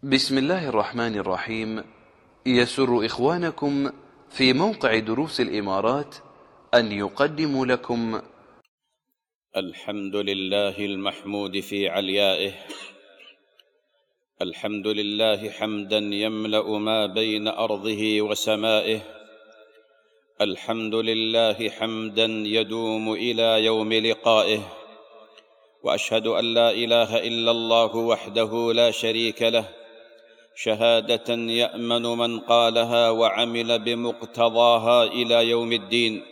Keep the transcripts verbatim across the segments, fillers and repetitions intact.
بسم الله الرحمن الرحيم. يسر إخوانكم في موقع دروس الإمارات أن يقدموا لكم الحمد لله المحمود في عليائه، الحمد لله حمدا يملأ ما بين أرضه وسمائه، الحمد لله حمدا يدوم إلى يوم لقائه، وأشهد أن لا إله إلا الله وحده لا شريك له، شهادة يأمن من قالها وعمل بمقتضاها إلى يوم الدين.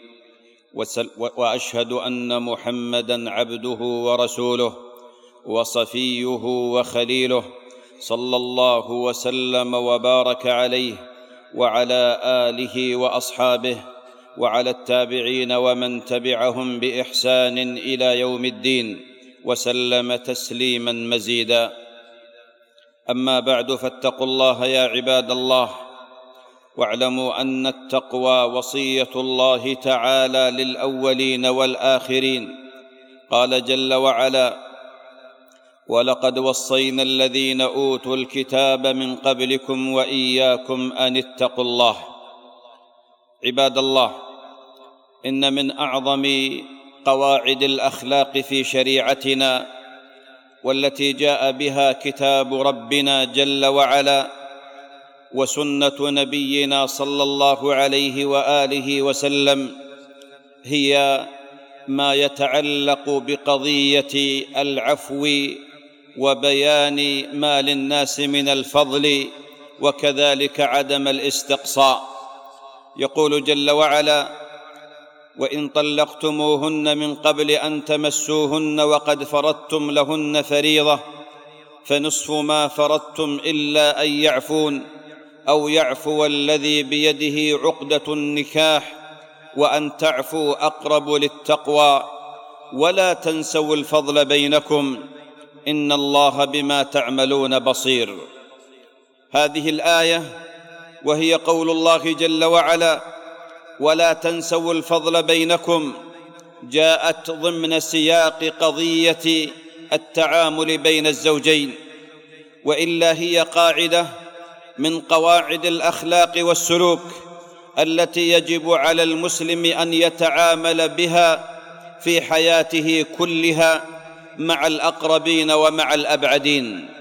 وأشهد أن محمدًا عبده ورسوله وصفيه وخليله، صلى الله وسلم وبارك عليه وعلى آله وأصحابه وعلى التابعين ومن تبعهم بإحسان إلى يوم الدين، وسلم تسليماً مزيداً. أما بعد، فاتقوا الله يا عباد الله، واعلموا أن التقوى وصية الله تعالى للأولين والآخرين. قال جل وعلا: ولقد وصينا الذين أوتوا الكتاب من قبلكم وإياكم أن اتقوا الله. عباد الله، إن من أعظم قواعد الأخلاق في شريعتنا، والتي جاء بها كتاب ربنا جل وعلا وسنة نبينا صلى الله عليه وآله وسلم، هي ما يتعلق بقضية العفو وبيان ما للناس من الفضل، وكذلك عدم الاستقصاء. يقول جل وعلا: وإن طلقتموهن من قبل أن تمسوهن وقد فرضتم لهن فريضة فنصف ما فرضتم إلا أن يعفون أو يعفو الذي بيده عقدة النكاح، وأن تعفوا أقرب للتقوى، ولا تنسوا الفضل بينكم، إن الله بما تعملون بصير. هذه الآية، وهي قول الله جل وعلا: ولا تنسوا الفضل بينكم، جاءت ضمن سياق قضية التعامل بين الزوجين، وإلا هي قاعدة من قواعد الأخلاق والسلوك التي يجب على المسلم أن يتعامل بها في حياته كلها مع الأقربين ومع الأبعدين.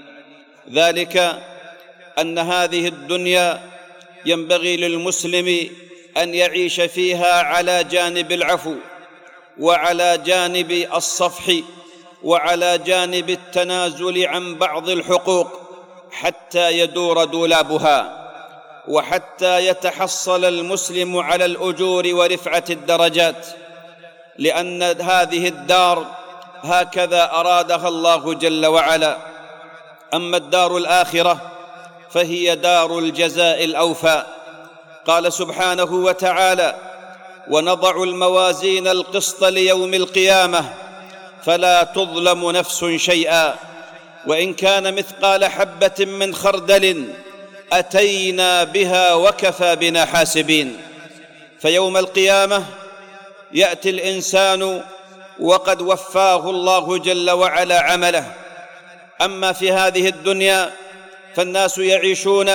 ذلك أن هذه الدنيا ينبغي للمسلم أن يعيش فيها على جانب العفو، وعلى جانب الصفح، وعلى جانب التنازل عن بعض الحقوق، حتى يدور دولابها، وحتى يتحصل المسلم على الأجور ورفعة الدرجات، لأن هذه الدار هكذا أرادها الله جل وعلا. أما الدار الآخرة فهي دار الجزاء الأوفى. قال سبحانه وتعالى: ونضع الموازين القسط ليوم القيامة فلا تظلم نفس شيئا وإن كان مثقال حبة من خردل أتينا بها وكفى بنا حاسبين. فيوم القيامة يأتي الإنسان وقد وفاه الله جل وعلا عمله. أما في هذه الدنيا فالناس يعيشون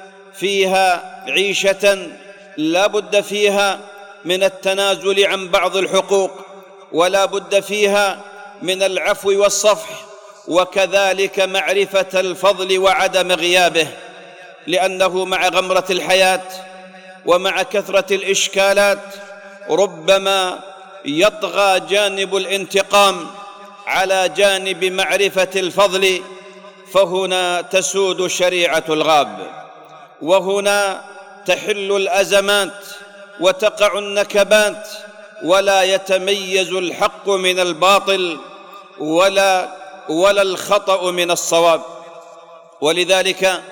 فيها عيشة لا بد فيها من التنازل عن بعض الحقوق، ولا بد فيها من العفو والصفح، وكذلك معرفة الفضل وعدم غيابه، لأنه مع غمرة الحياة ومع كثرة الإشكالات ربما يطغى جانب الانتقام على جانب معرفة الفضل، فهنا تسود شريعة الغاب، وهنا تحل الأزمات وتقع النكبات، ولا يتميز الحق من الباطل ولا ولا الخطأ من الصواب. ولذلك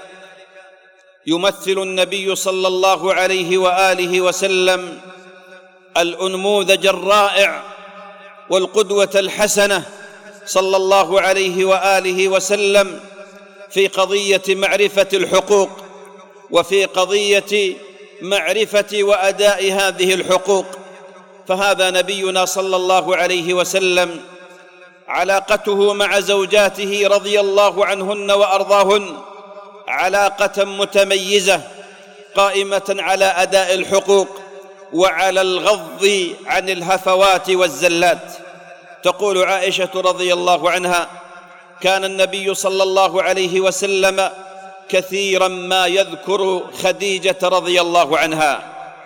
يمثل النبي صلى الله عليه وآله وسلم الأنموذج الرائع والقدوة الحسنة صلى الله عليه وآله وسلم في قضية معرفة الحقوق، وفي قضية معرفة وأداء هذه الحقوق. فهذا نبينا صلى الله عليه وسلم علاقته مع زوجاته رضي الله عنهن وأرضاهن علاقة متميزة قائمة على أداء الحقوق وعلى الغض عن الهفوات والزلات. تقول عائشة رضي الله عنها: كان النبي صلى الله عليه وسلم كثيرا ما يذكر خديجة رضي الله عنها،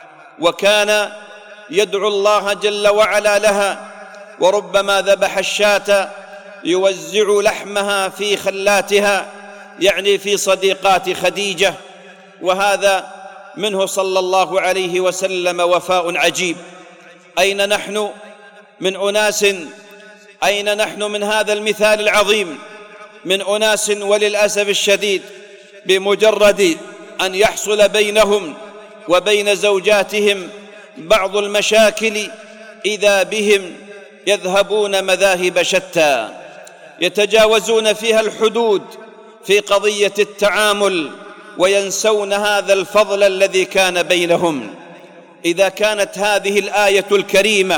وكان يدعو الله جل وعلا لها، وربما ذبح الشاة يوزع لحمها في خلاتها، يعني في صديقات خديجة. وهذا منه صلى الله عليه وسلم وفاء عجيب. أين نحن من أناس أين نحن من هذا المثال العظيم، من أناس وللأسف الشديد بمجرد أن يحصل بينهم وبين زوجاتهم بعض المشاكل إذا بهم يذهبون مذاهب شتى، يتجاوزون فيها الحدود في قضية التعامل، وينسون هذا الفضل الذي كان بينهم. إذا كانت هذه الآية الكريمة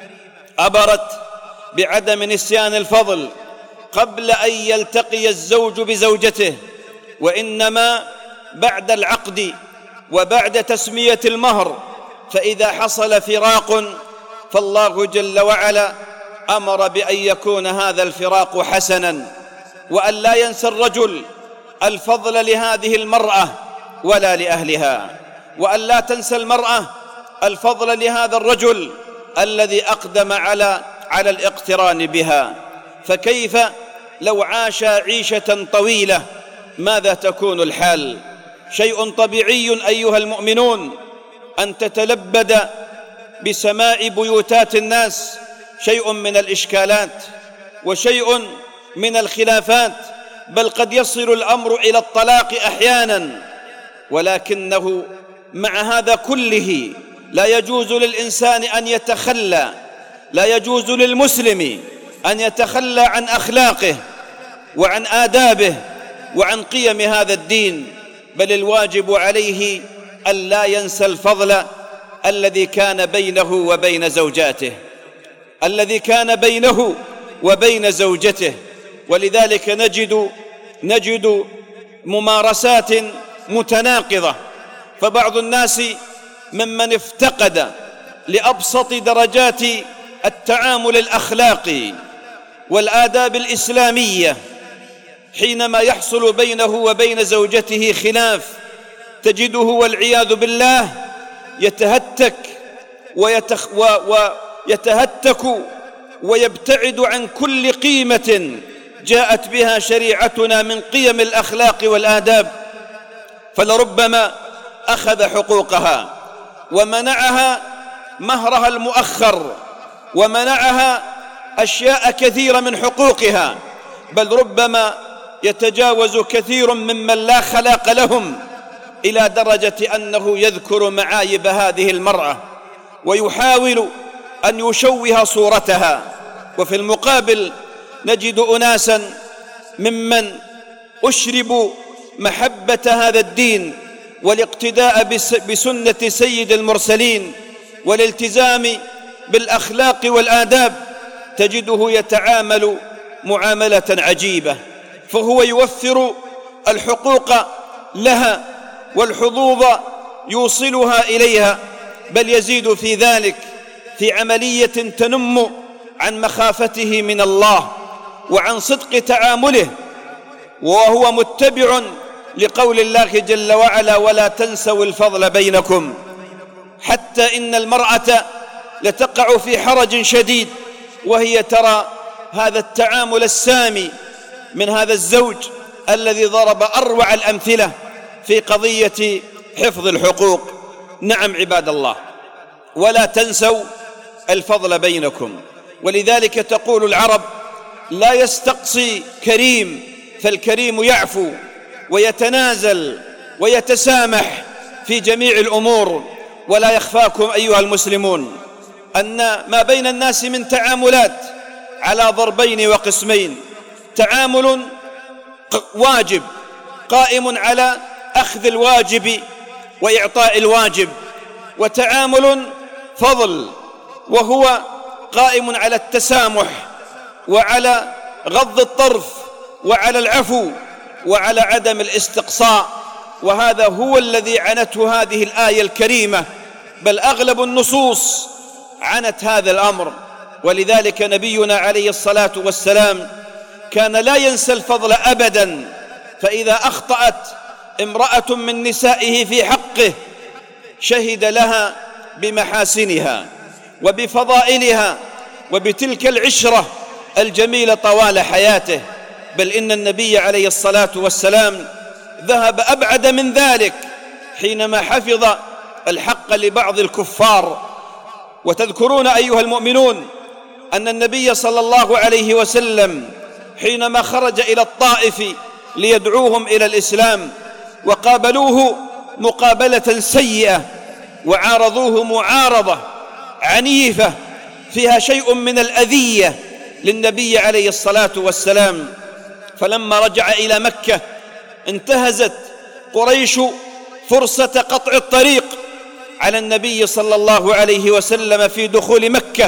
أبرت بعدم نسيان الفضل قبل أن يلتقي الزوج بزوجته، وإنما بعد العقد وبعد تسمية المهر، فإذا حصل فراق فالله جل وعلا أمر بأن يكون هذا الفراق حسناً، وأن لا ينسى الرجل الفضل لهذه المرأة ولا لأهلها، وأن لا تنسى المرأة الفضل لهذا الرجل الذي أقدم على على الاقتران بها. فكيف لو عاش عيشة طويلة ماذا تكون الحال؟ شيء طبيعي أيها المؤمنون أن تتلبد بسماع بيوتات الناس شيء من الإشكالات وشيء من الخلافات، بل قد يصل الأمر إلى الطلاق أحياناً. ولكنه مع هذا كله لا يجوز للإنسان أن يتخلى، لا يجوز للمسلم أن يتخلى عن أخلاقه وعن آدابه وعن قيم هذا الدين، بل الواجب عليه أن لا ينسى الفضل الذي كان بينه وبين زوجاته، الذي كان بينه وبين زوجته. ولذلك نجد نجد ممارسات متناقضة، فبعض الناس ممن افتقد لأبسط درجات التعامل الأخلاقي والآداب الإسلامية، حينما يحصل بينه وبين زوجته خلاف تجده والعياذ بالله يتهتك ويتخ و ويتهتك ويبتعد عن كل قيمة جاءت بها شريعتنا من قيم الأخلاق والآداب، فلربما أخذ حقوقها ومنعها مهرها المؤخر ومنعها أشياء كثيرة من حقوقها، بل ربما يتجاوز كثير ممن لا خلاق لهم إلى درجة أنه يذكر معايب هذه المرأة ويحاول أن يشوه صورتها. وفي المقابل نجد أناسا ممن أشربوا محبة هذا الدين والاقتداء بسنة سيد المرسلين والالتزام بالأخلاق والآداب، تجده يتعامل معاملة عجيبة، فهو يوفر الحقوق لها والحظوظ يوصلها إليها، بل يزيد في ذلك في عملية تنم عن مخافته من الله وعن صدق تعامله، وهو متبع لقول الله جل وعلا: ولا تنسوا الفضل بينكم. حتى إن المرأة لتقع في حرج شديد وهي ترى هذا التعامل السامي من هذا الزوج الذي ضرب أروع الأمثلة في قضية حفظ الحقوق. نعم عباد الله، ولا تنسوا الفضل بينكم. ولذلك تقول العرب: لا يستقصي كريم، فالكريم يعفو ويتنازل ويتسامح في جميع الأمور. ولا يخفاكم أيها المسلمون أن ما بين الناس من تعاملات على ضربين وقسمين: تعامل واجب قائم على أخذ الواجب وإعطاء الواجب، وتعامل فضل وهو قائم على التسامح وعلى غض الطرف وعلى العفو وعلى عدم الاستقصاء، وهذا هو الذي عنته هذه الآية الكريمة، بل أغلب النصوص عنت هذا الأمر. ولذلك نبينا عليه الصلاة والسلام كان لا ينسى الفضل أبداً، فإذا أخطأت امرأة من نسائه في حقه شهد لها بمحاسنها وبفضائلها وبتلك العشرة الجميلة طوال حياته. بل إن النبي عليه الصلاة والسلام ذهب أبعد من ذلك حينما حفظ الحق لبعض الكفار. وتذكرون أيها المؤمنون أن النبي صلى الله عليه وسلم حينما خرج إلى الطائف ليدعوهم إلى الإسلام وقابلوه مقابلة سيئة وعارضوه معارضة عنيفة فيها شيء من الأذية للنبي عليه الصلاة والسلام، فلما رجع إلى مكة انتهزت قريش فرصة قطع الطريق على النبي صلى الله عليه وسلم في دخول مكة.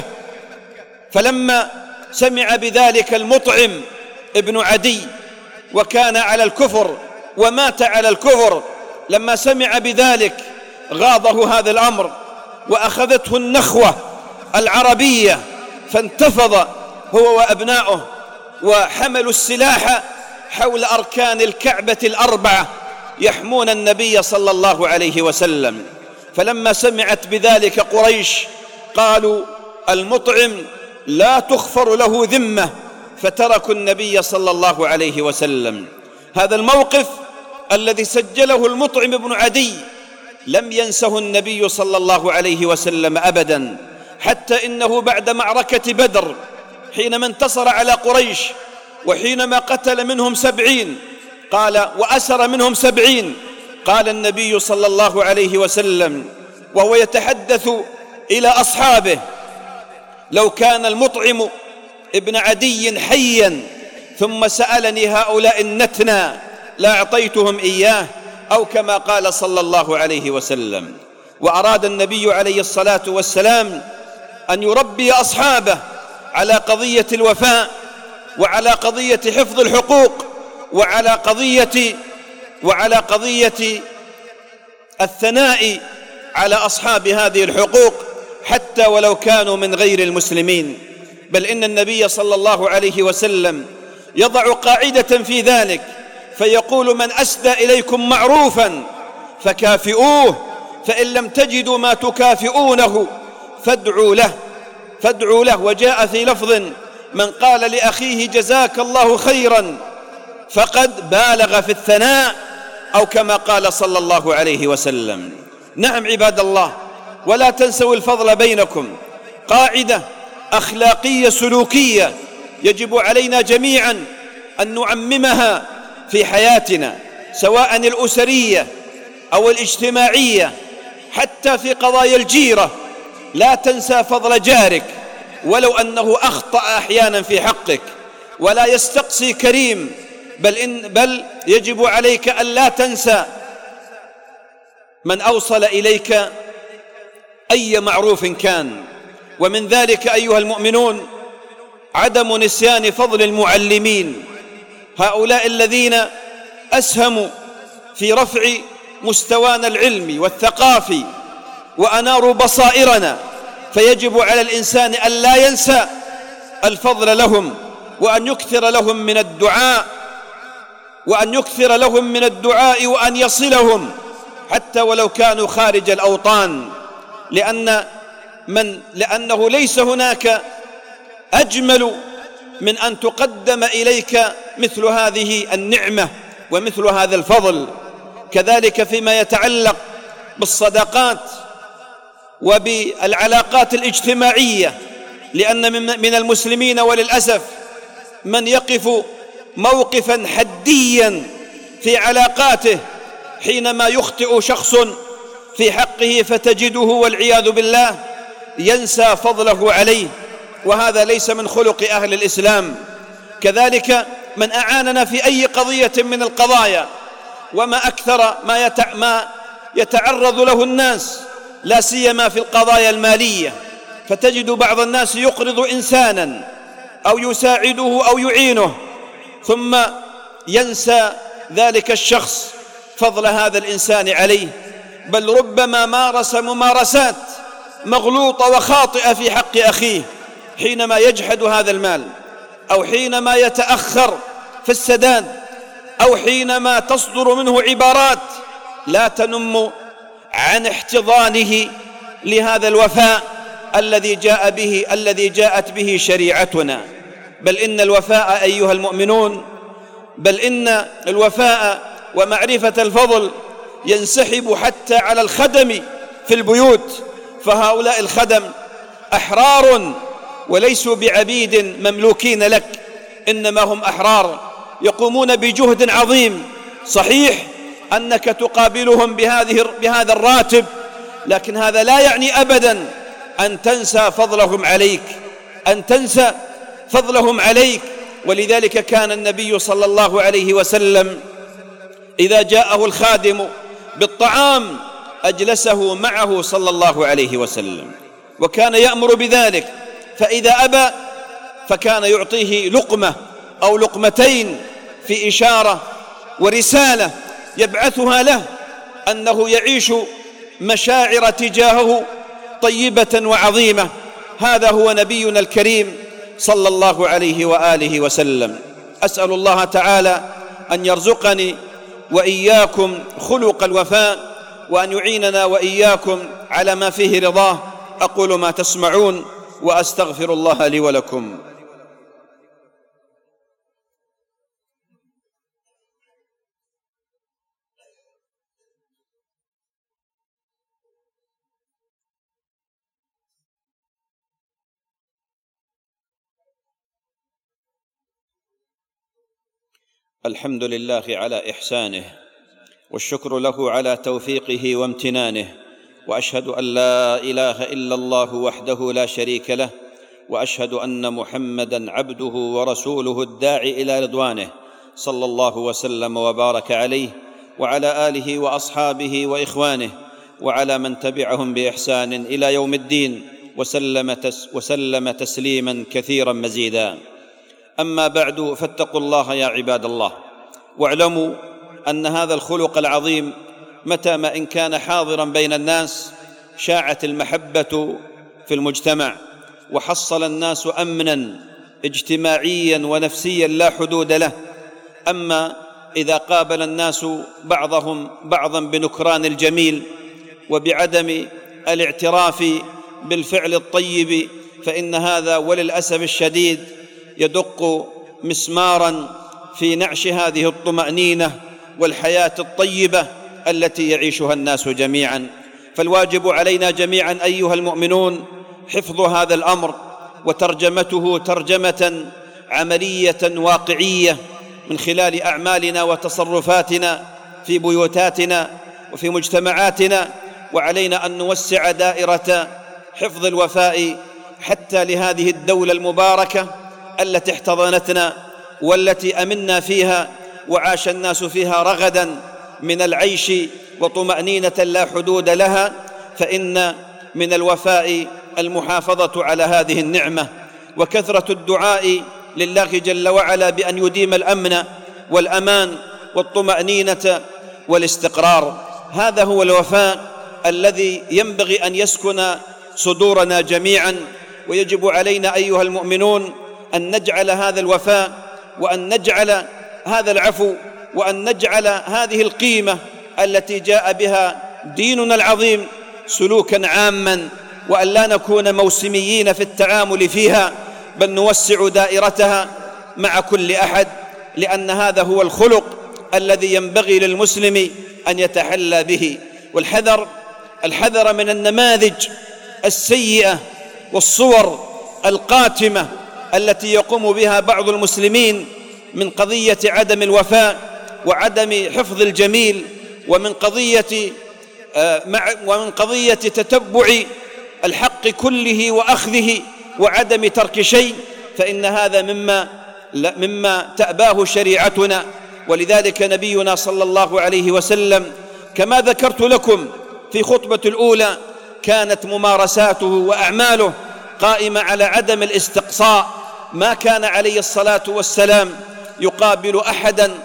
فلما سمع بذلك المطعم ابن عدي، وكان على الكفر ومات على الكفر، لما سمع بذلك غاضه هذا الأمر وأخذته النخوة العربية، فانتفض هو وأبناؤه وحملوا السلاح حول أركان الكعبة الأربعة يحمون النبي صلى الله عليه وسلم. فلما سمعت بذلك قريش قالوا المطعم لا تغفر له ذمة، فتركوا النبي صلى الله عليه وسلم. هذا الموقف الذي سجله المطعم بن عدي لم ينسه النبي صلى الله عليه وسلم أبدا، حتى إنه بعد معركة بدر حينما انتصر على قريش وحينما قتل منهم سبعين قال وأسر منهم سبعين، قال النبي صلى الله عليه وسلم وهو يتحدث إلى أصحابه لو كان المطعم ابن عدي حيا ثم سألني هؤلاء النتنى لأعطيتهم إياه، أو كما قال صلى الله عليه وسلم. وأراد النبي عليه الصلاة والسلام أن يربي أصحابه على قضية الوفاء وعلى قضية حفظ الحقوق وعلى قضية وعلى قضية الثناء على أصحاب هذه الحقوق حتى ولو كانوا من غير المسلمين. بل إن النبي صلى الله عليه وسلم يضع قاعدة في ذلك فيقول من أسدى إليكم معروفا فكافئوه، فإن لم تجدوا ما تكافئونه فادعوا له فادعوا له وجاء في لفظ من قال لأخيه جزاك الله خيرا فقد بالغ في الثناء، أو كما قال صلى الله عليه وسلم. نعم عباد الله، ولا تنسوا الفضل بينكم، قاعدة أخلاقية سلوكية يجب علينا جميعا أن نعممها في حياتنا، سواء الأسرية أو الاجتماعية، حتى في قضايا الجيرة. لا تنسى فضل جارك ولو أنه أخطأ أحيانا في حقك، ولا يستقصي كريم، بل, إن بل يجب عليك أن لا تنسى من أوصل إليك أي معروف كان. ومن ذلك أيها المؤمنون عدم نسيان فضل المعلمين، هؤلاء الذين أسهموا في رفع مستوانا العلمي والثقافي وأناروا بصائرنا، فيجب على الإنسان أن لا ينسى الفضل لهم، وأن يكثر لهم من الدعاء وأن يكثر لهم من الدعاء وأن يصلهم حتى ولو كانوا خارج الأوطان، لأن من لأنه ليس هناك أجمل من أن تقدم إليك مثل هذه النعمة ومثل هذا الفضل. كذلك فيما يتعلق بالصداقات وبالعلاقات الاجتماعية، لأن من المسلمين وللأسف من يقف موقفا حديا في علاقاته حينما يخطئ شخص في حقه فتجده والعياذ بالله ينسى فضله عليه، وهذا ليس من خلق أهل الإسلام. كذلك من أعاننا في أي قضية من القضايا، وما أكثر ما, يتع... ما يتعرض له الناس، لا سيما في القضايا المالية، فتجد بعض الناس يقرض إنسانا أو يساعده أو يعينه ثم ينسى ذلك الشخص فضل هذا الإنسان عليه، بل ربما مارس ممارسات مغلوطة وخاطئة في حق أخيه حينما يجحد هذا المال، أو حينما يتأخر في السداد، أو حينما تصدر منه عبارات لا تنم عن احتضانه لهذا الوفاء الذي جاء به الذي جاءت به شريعتنا. بل إن الوفاء أيها المؤمنون، بل إن الوفاء ومعرفة الفضل ينسحب حتى على الخدم في البيوت، فهؤلاء الخدم أحرار وليسوا بعبيد مملوكين لك، إنما هم أحرار يقومون بجهد عظيم. صحيح أنك تقابلهم بهذه بهذا الراتب، لكن هذا لا يعني أبدا أن تنسى فضلهم عليك، أن تنسى فضلهم عليك. ولذلك كان النبي صلى الله عليه وسلم إذا جاءه الخادم بالطعام أجلسه معه صلى الله عليه وسلم، وكان يأمر بذلك، فإذا أبى فكان يعطيه لقمة أو لقمتين في إشارة ورسالة يبعثها له أنه يعيش مشاعر تجاهه طيبة وعظيمة. هذا هو نبينا الكريم صلى الله عليه وآله وسلم. أسأل الله تعالى أن يرزقني وإياكم خلق الوفاء، وأن يعيننا وإياكم على ما فيه رضاه. أقول ما تسمعون وأستغفر الله لي ولكم. الحمد لله على إحسانه، والشكر له على توفيقه وامتنانه، وأشهد أن لا إله إلا الله وحده لا شريك له، وأشهد أن محمدًا عبده ورسوله الداعي إلى رضوانه، صلى الله وسلم وبارك عليه وعلى آله وأصحابه وإخوانه وعلى من تبعهم بإحسان إلى يوم الدين، وسلم, تس وسلم تسليماً كثيراً مزيداً. أما بعد، فاتقوا الله يا عباد الله، واعلموا أن هذا الخلق العظيم متى ما إن كان حاضراً بين الناس شاعت المحبة في المجتمع، وحصل الناس أمناً اجتماعياً ونفسياً لا حدود له. أما إذا قابل الناس بعضهم بعضاً بنكران الجميل وبعدم الاعتراف بالفعل الطيب، فإن هذا وللأسف الشديد يدق مسماراً في نعش هذه الطمأنينة والحياة الطيبة التي يعيشها الناس جميعاً. فالواجب علينا جميعاً أيها المؤمنون حفظ هذا الأمر وترجمته ترجمة عملية واقعية من خلال أعمالنا وتصرفاتنا في بيوتاتنا وفي مجتمعاتنا. وعلينا أن نوسع دائرة حفظ الوفاء حتى لهذه الدولة المباركة التي احتضنتنا والتي أمنا فيها وعاش الناس فيها رغداً من العيش وطمأنينة لا حدود لها. فإن من الوفاء المحافظة على هذه النعمة وكثرة الدعاء لله جل وعلا بأن يديم الأمن والأمان والطمأنينة والاستقرار. هذا هو الوفاء الذي ينبغي أن يسكن صدورنا جميعاً. ويجب علينا أيها المؤمنون أن نجعل هذا الوفاء، وأن نجعل هذا العفو، وأن نجعل هذه القيمة التي جاء بها ديننا العظيم سلوكاً عاماً، وأن لا نكون موسميين في التعامل فيها، بل نوسع دائرتها مع كل أحد، لأن هذا هو الخلق الذي ينبغي للمسلم أن يتحلى به. والحذر الحذر من النماذج السيئة والصور القاتمة التي يقوم بها بعض المسلمين من قضية عدم الوفاء وعدم حفظ الجميل، ومن قضية ومن قضية تتبع الحق كله وأخذه وعدم ترك شيء، فإن هذا مما مما تأباه شريعتنا. ولذلك نبينا صلى الله عليه وسلم كما ذكرت لكم في خطبة الأولى كانت ممارساته وأعماله قائمة على عدم الاستقصاء. ما كان عليه الصلاة والسلام يقابل أحداً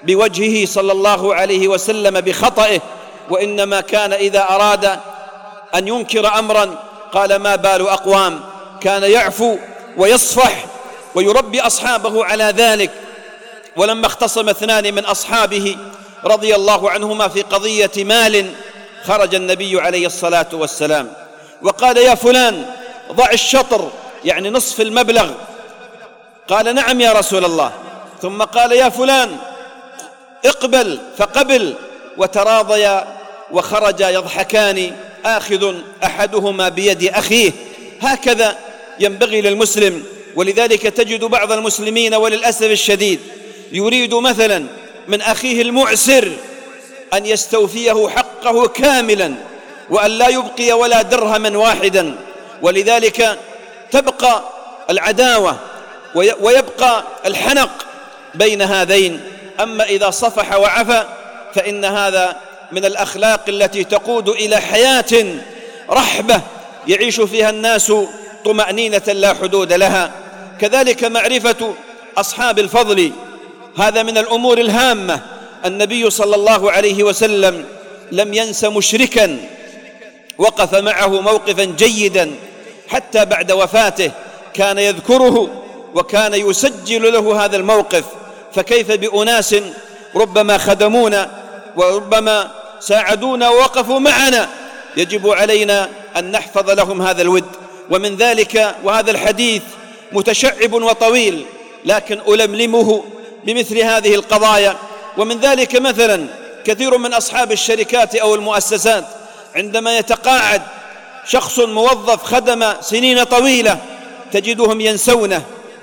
بوجهه صلى الله عليه وسلم بخطئه، وإنما كان إذا أراد أن ينكر أمرا قال ما بال أقوام، كان يعفو ويصفح ويربي أصحابه على ذلك. ولما اختصم اثنان من أصحابه رضي الله عنهما في قضية مال، خرج النبي عليه الصلاة والسلام وقال يا فلان ضع الشطر، يعني نصف المبلغ. قال نعم يا رسول الله. ثم قال يا فلان اقبل، فقبل، وتراضيا وخرجا يضحكان آخذ أحدهما بيد أخيه. هكذا ينبغي للمسلم. ولذلك تجد بعض المسلمين وللأسف الشديد يريد مثلا من أخيه المعسر أن يستوفيه حقه كاملا وأن لا يبقي ولا درهما واحدا، ولذلك تبقى العداوة ويبقى الحنق بين هذين. أما إذا صفح وعفى فإن هذا من الأخلاق التي تقود إلى حياة رحبة يعيش فيها الناس طمأنينة لا حدود لها. كذلك معرفة أصحاب الفضل، هذا من الأمور الهامة. النبي صلى الله عليه وسلم لم ينس مشركا، وقف معه موقفا جيدا حتى بعد وفاته كان يذكره وكان يسجل له هذا الموقف. فكيف بأناس ربما خدمونا وربما ساعدونا ووقفوا معنا، يجب علينا أن نحفظ لهم هذا الود. ومن ذلك، وهذا الحديث متشعب وطويل لكن ألملمه بمثل هذه القضايا. ومن ذلك مثلا كثير من أصحاب الشركات أو المؤسسات عندما يتقاعد شخص موظف خدم سنين طويلة تجدهم ينسونه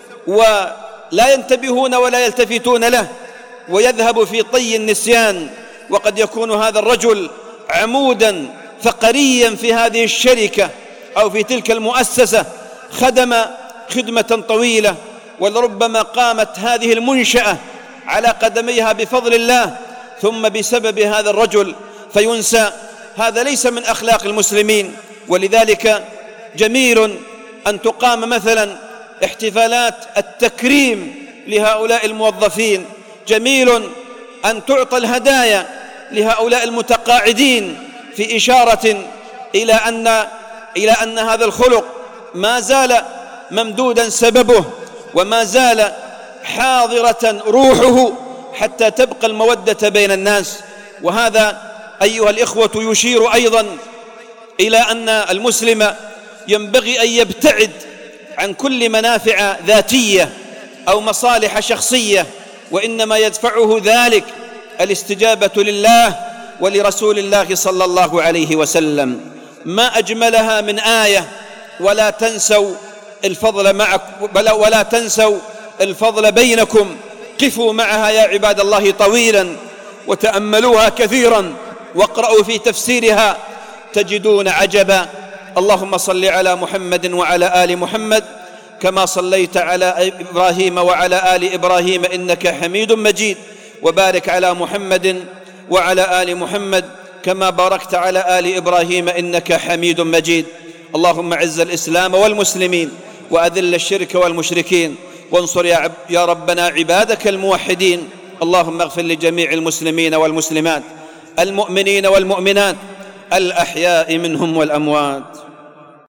ولا ينتبهون ولا يلتفتون له، ويذهب في طي النسيان. وقد يكون هذا الرجل عمودا فقريا في هذه الشركة أو في تلك المؤسسة، خدم خدمة طويلة، ولربما قامت هذه المنشأة على قدميها بفضل الله، ثم بسبب هذا الرجل فينسى. هذا ليس من أخلاق المسلمين. ولذلك جميل أن تقام مثلا احتفالات التكريم لهؤلاء الموظفين، جميل أن تعطى الهدايا لهؤلاء المتقاعدين في إشارة إلى أن إلى أن هذا الخلق ما زال ممدودا سببه وما زال حاضرة روحه حتى تبقى المودة بين الناس. وهذا أيها الإخوة يشير أيضا إلى أن المسلم ينبغي أن يبتعد عن كل منافع ذاتية أو مصالح شخصية، وإنما يدفعه ذلك الاستجابة لله ولرسول الله صلى الله عليه وسلم. ما أجملها من آية: ولا تنسوا الفضل معكم ولا تنسوا الفضل بينكم. قفوا معها يا عباد الله طويلا وتأملوها كثيرا واقرأوا في تفسيرها تجدون عجبا. اللهم صل على محمد وعلى آل محمد كما صليت على إبراهيم وعلى آل إبراهيم إنك حميد مجيد، وبارك على محمد وعلى آل محمد كما باركت على آل إبراهيم إنك حميد مجيد. اللهم أعز الإسلام والمسلمين وأذل الشرك والمشركين، وانصر يا, عب يا ربنا عبادك الموحدين. اللهم اغفر لجميع المسلمين والمسلمات، المؤمنين والمؤمنات، الأحياء منهم والأموات.